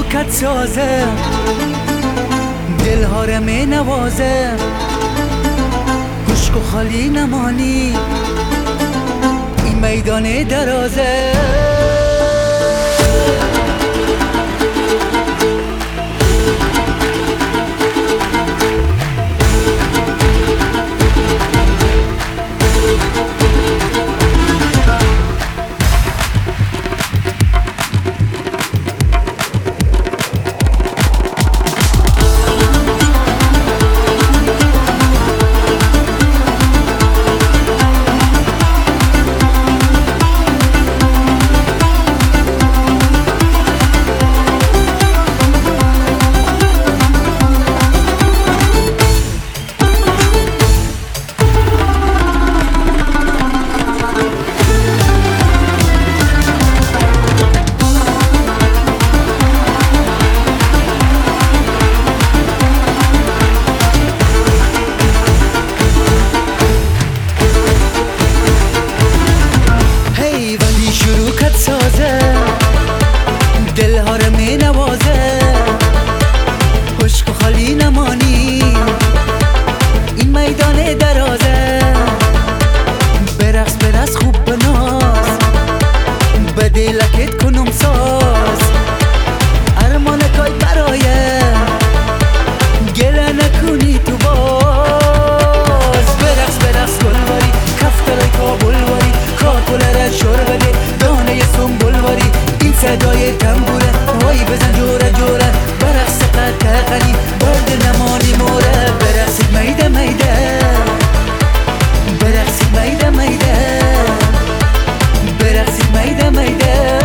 شروکت سازه، دلها رو می نوازه، خشک و خالی نمانی این میدان درازه. شروکت سازه، دلها رو می نوازه، خشک و خالی نمانی این میدان درازه. برقص برقص خوب بناز، به دلکت کنم ساز، ارمانکای برایه گله نکنی تو باز. برقص برقص گلواری کفترای کابل واری، کاکل را شور بده دانه سنبول واری، این صدای تنبوره وای بزن جوره جوره، برقص قطعی برد نمانی موره. برقصید میده میده، برقصید میده میده، برقصید میده میده.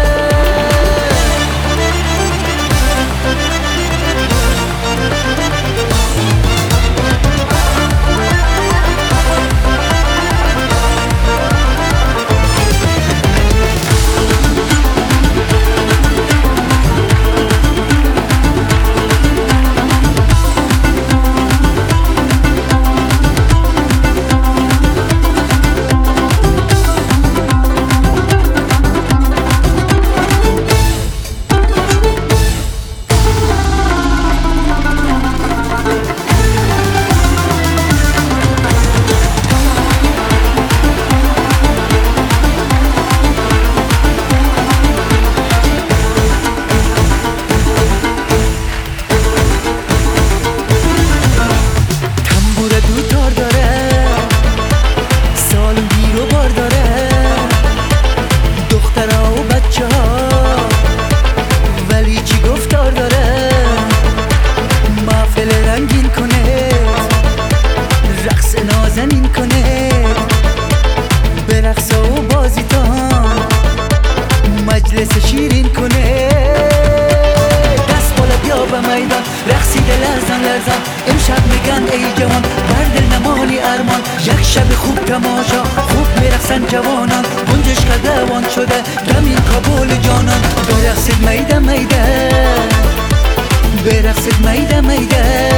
مجلس شیرین کنه، دست بالا بیا به میدان رقصیده لرزان لرزان. امشب میگن ای جوان برد نمانی ارمان، یک شب خوب تماشا خوب میرقصن جوانان، گنجش قدوان شده دمین کابل جانان. برقصید میده میده، برقصید میده میده.